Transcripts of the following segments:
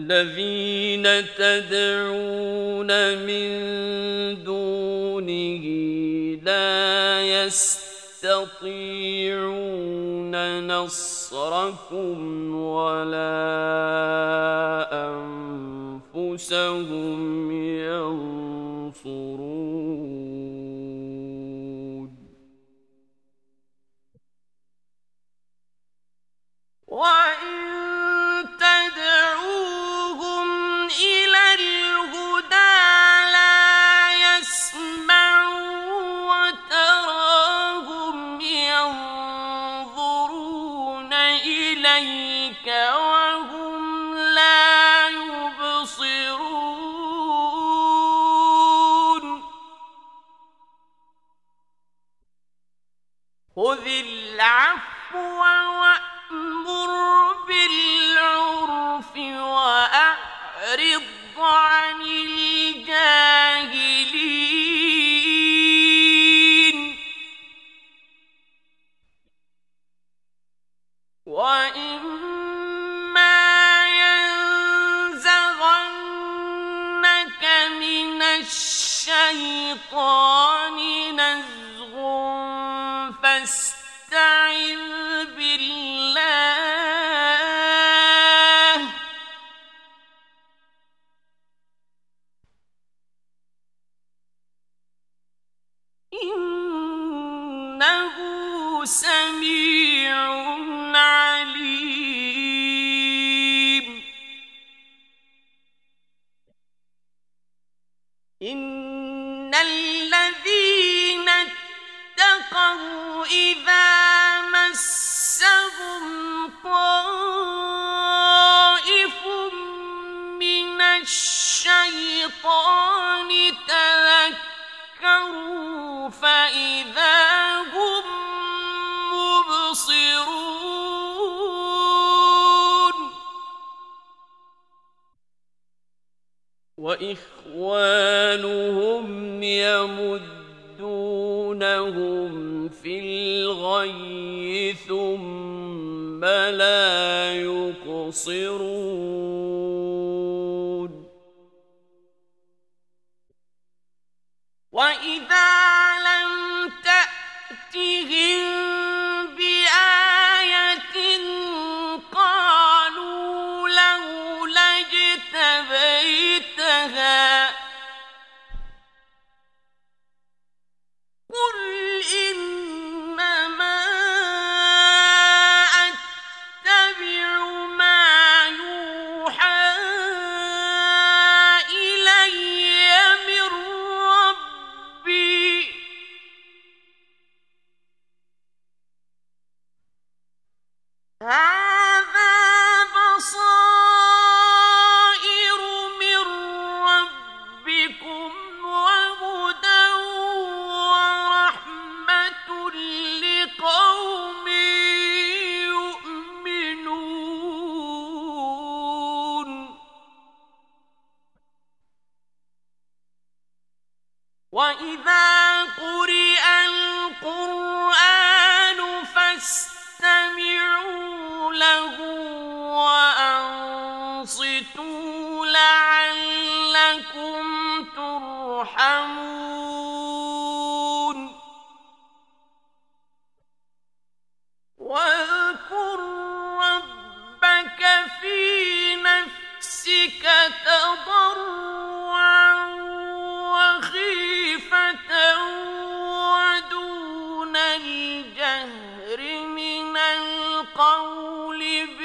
الذين تدعون من دونه لا يستطيعون نصركم ولا أنفسهم ينصرون وإن تدعوهم إلى الهدى لا يسمعوا وتراهم ينظرون إليك وهم لا يبصرون خذ العفو وأمر بالعرف وأعرض عن الجاهلين وإما ينزغنك من الشيطان نزغ فاستعذ بالله إنه سميع عليم إن الذين اتقوا إذا مسهم طائف من الشيطان تذكروا فإذا هم مبصرون وإخوانهم يمدونهم في الغي ثم لا يقصرون وإذا لم تأتهم بآية قالوا لولا اجتبيتها قل إنما أتبع ما يوحى إلي من ربي هذا بصائر من ربكم وهدى ورحمة لقوم يؤمنون وإذا قرئ القرآن فاستمعوا له وأنصتوا لعلكم ترحمون واذكر ربك في نفسك تضرعا وخيفة ودون الجهر من القول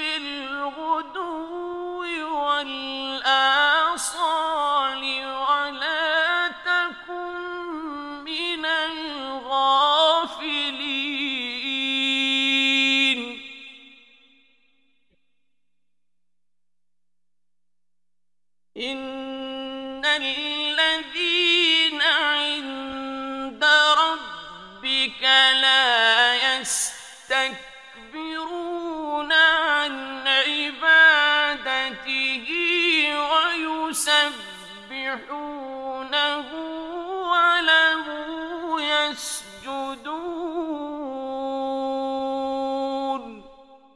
بالغدو والآصال ولا تكن من الغافلين إن الذين عند ربك لا يستكبرون عن عبادته ويسبحونه وله يسجدون